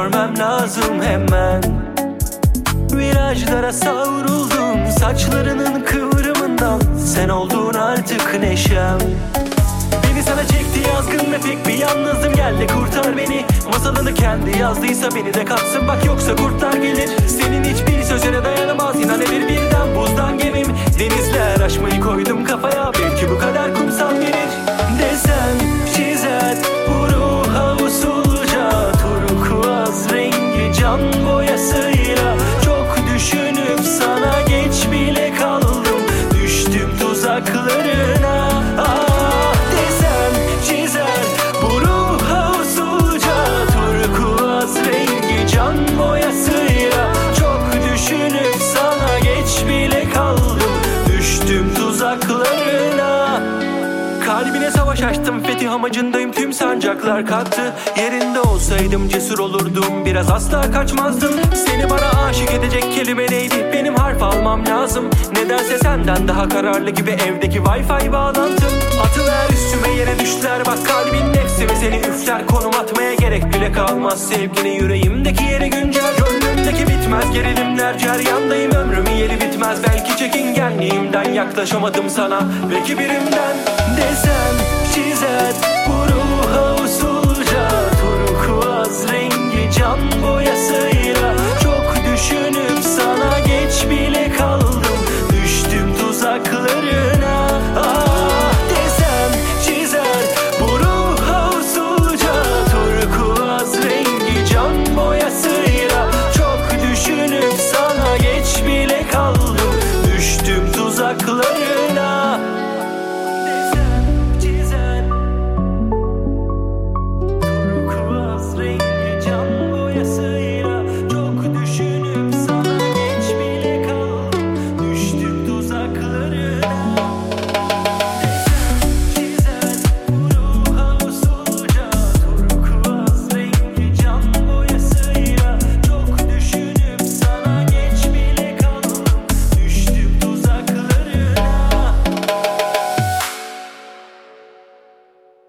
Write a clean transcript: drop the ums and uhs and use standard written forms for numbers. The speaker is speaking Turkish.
görmem lazım hemen. Virajlara savruldum saçlarının kıvrımından, sen oldun artık neşem. Beni sana çekti yazgın ve pek bir yalnızdım, gel de kurtar beni. Masalını kendi yazdıysa beni de katsın bak, yoksa kurtlar gelir. Senin hiçbir sözüne dayanamaz, inan erir birden buzdan gemim. Denizler aşmayı koydum kafaya, belki bu kadar kumsal gelir. Desen çizer bu ruha usulca, turkuaz rengi can boyasıyla. Çok düşünüp sana geç bile kaldım, düştüm tuzaklarına. Desen çizer bu ruha usulca, turkuaz rengi can boyasıyla. Çok düşünüp sana geç bile kaldım, düştüm tuzaklarına. Kalbine savaş açtım, fetih amacındayım, tüm sancaklar kalktı. Yerinde olsaydım cesur olurdum, biraz asla kaçmazdım. Seni bana aşık edecek kelime neydi, benim harf almam lazım. Nedense senden daha kararlı gibi evdeki Wi-Fi bağlantım. Atıver üstüme yere düşler, bak kalbin nefsi ve seni üfler. Konum atmaya gerek bile kalmaz, sevginin yüreğimdeki yeri güncel. Gönlümdeki bitmez gerilimler, ceryandayım, ömrümün yeri bitmez. Belki çekingenliğimden yaklaşamadım sana ve kibirimden. Desen